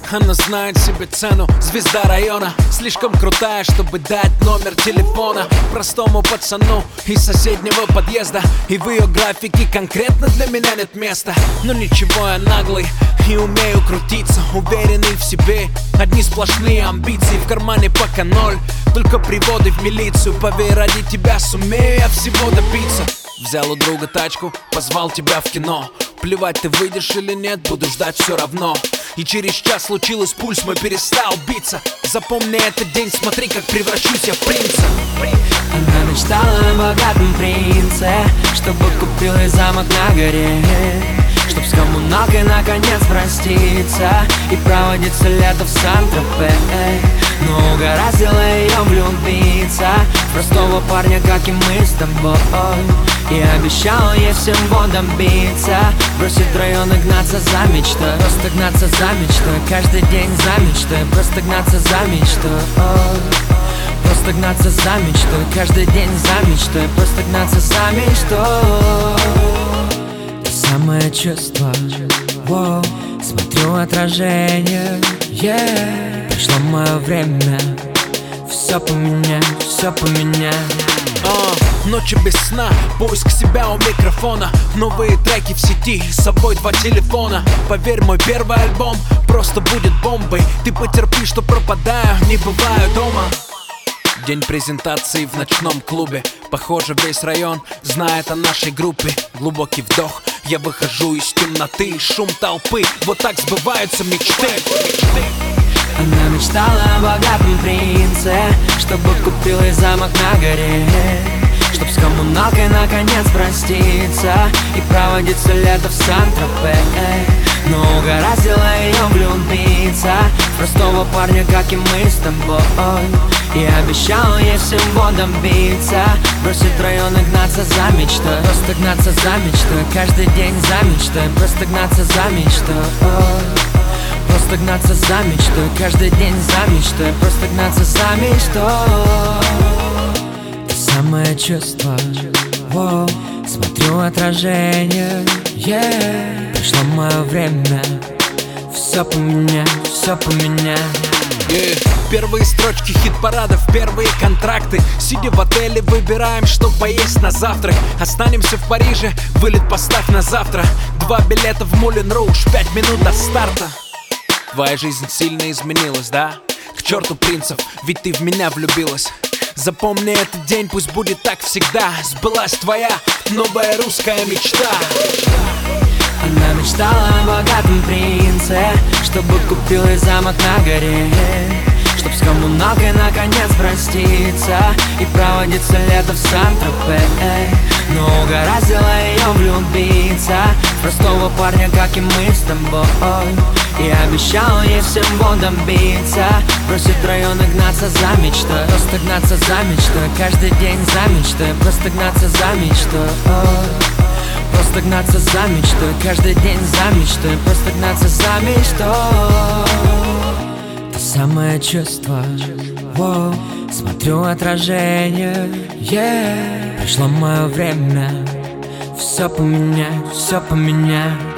Она знает себе цену, звезда района. Слишком крутая, чтобы дать номер телефона простому пацану из соседнего подъезда. И в ее графике конкретно для меня нет места. Но ничего, я наглый и умею крутиться, уверенный в себе. Одни сплошные амбиции, в кармане пока ноль, только приводы в милицию. Поверь, ради тебя сумею я всего добиться. Взял у друга тачку, позвал тебя в кино. Плевать, ты выйдешь или нет, буду ждать все равно. И через час случилось, пульс мой перестал биться. Запомни этот день, смотри, как превращусь я в принца. Она мечтала о богатом принце, чтобы купил ей замок на горе, чтоб с коммуналкой наконец проститься и проводиться лето в Сан-Тропе. Но угораздило ее влюбиться в простого парня, как и мы с тобой. И обещал ей всем водом биться, бросить район и гнаться за мечтой. Просто гнаться за мечтой, каждый день за мечтой. Просто гнаться за мечтой. Просто гнаться за мечтой, каждый день за мечтой. Просто гнаться за мечтой. То самое чувство, воу, смотрю отражение, пришло мое время. Все поменять, все поменять. Ночи без сна, поиск себя у микрофона. Новые треки в сети, с собой 2 телефона. Поверь, мой первый альбом просто будет бомбой. Ты потерпи, что пропадаю, не бываю дома. День презентации в ночном клубе. Похоже, весь район знает о нашей группе. Глубокий вдох, я выхожу из темноты. Шум толпы, вот так сбываются мечты. Она мечтала о богатом принце, чтобы купил ей замок на горе, чтоб с коммуналкой наконец проститься и проводиться лето в Сан-Тропе. Но угораздило ее влюбиться в простого парня, как и мы с тобой. И обещал ей всем водом биться, бросить район и гнаться за мечтой. Просто гнаться за мечтой, каждый день за мечтой. Просто гнаться за мечтой. Просто гнаться за мечтой, каждый день за мечтой. Просто гнаться за мечтой. То самое чувство, воу, смотрю отражение, пришло мое время. Все поменять, все поменять. Первые строчки хит-парадов, первые контракты. Сидя в отеле, выбираем, что поесть на завтрак. Останемся в Париже, вылет поставь на завтра. 2 билета в Мулен Руж, 5 минут до старта. Твоя жизнь сильно изменилась, да? К черту принцев, ведь ты в меня влюбилась. Запомни этот день, пусть будет так всегда. Сбылась твоя новая русская мечта. Она мечтала о богатом принце, чтобы купил ей замок на горе, чтоб с коммуналкой наконец проститься и проводиться лето в Сан-Тропе. Но угораздило ее влюбиться в простого парня, как и мы с тобой. И обещал ей всем водом биться, бросить район и гнаться за мечтой. Просто гнаться за мечтой, каждый день за мечтой. Просто гнаться за мечтой. Просто гнаться за мечтой, каждый день за мечтой. Просто гнаться за мечтой. То самое чувство, воу, смотрю отражение, пришло мое время. Все поменять, все поменять.